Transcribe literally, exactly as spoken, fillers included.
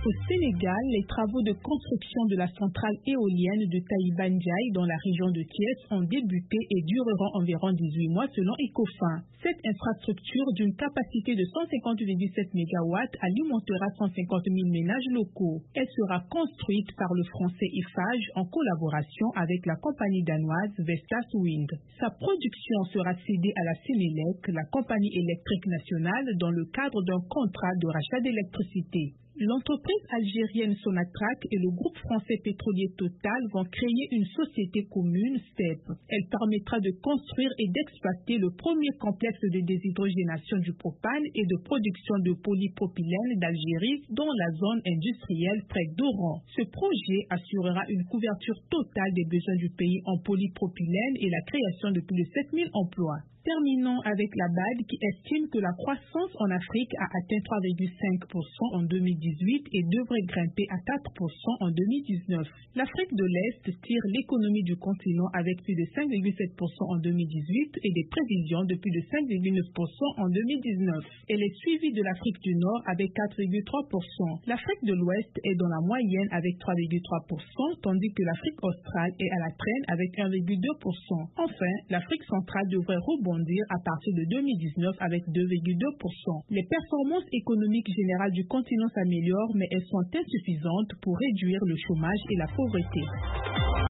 Au Sénégal, les travaux de construction de la centrale éolienne de Taïba Ndiaye dans la région de Thiès ont débuté et dureront environ dix-huit mois selon Ecofin. Cette infrastructure d'une capacité de cent cinquante virgule sept mégawatts alimentera cent cinquante mille ménages locaux. Elle sera construite par le français Eiffage en collaboration avec la compagnie danoise Vestas Wind. Sa production sera cédée à la Sénélec, la compagnie électrique nationale, dans le cadre d'un contrat de rachat d'électricité. L'entreprise algérienne Sonatrach et le groupe français pétrolier Total vont créer une société commune, S T E P. Elle permettra de construire et d'exploiter le premier complexe de déshydrogénation du propane et de production de polypropylène d'Algérie dans la zone industrielle près d'Oran. Ce projet assurera une couverture totale des besoins du pays en polypropylène et la création de plus de sept mille emplois. Terminons avec la B A D qui estime que la croissance en Afrique a atteint trois virgule cinq pour cent en deux mille dix-huit et devrait grimper à quatre pour cent en deux mille dix-neuf. L'Afrique de l'Est tire l'économie du continent avec plus de cinq virgule sept pour cent en deux mille dix-huit et des prévisions de plus de cinq virgule neuf pour cent en deux mille dix-neuf. Elle est suivie de l'Afrique du Nord avec quatre virgule trois pour cent. L'Afrique de l'Ouest est dans la moyenne avec trois virgule trois pour cent, tandis que l'Afrique australe est à la traîne avec un virgule deux pour cent. Enfin, l'Afrique centrale devrait rebondir à partir de deux mille dix-neuf avec deux virgule deux pour cent. Les performances économiques générales du continent s'améliorent, mais elles sont insuffisantes pour réduire le chômage et la pauvreté.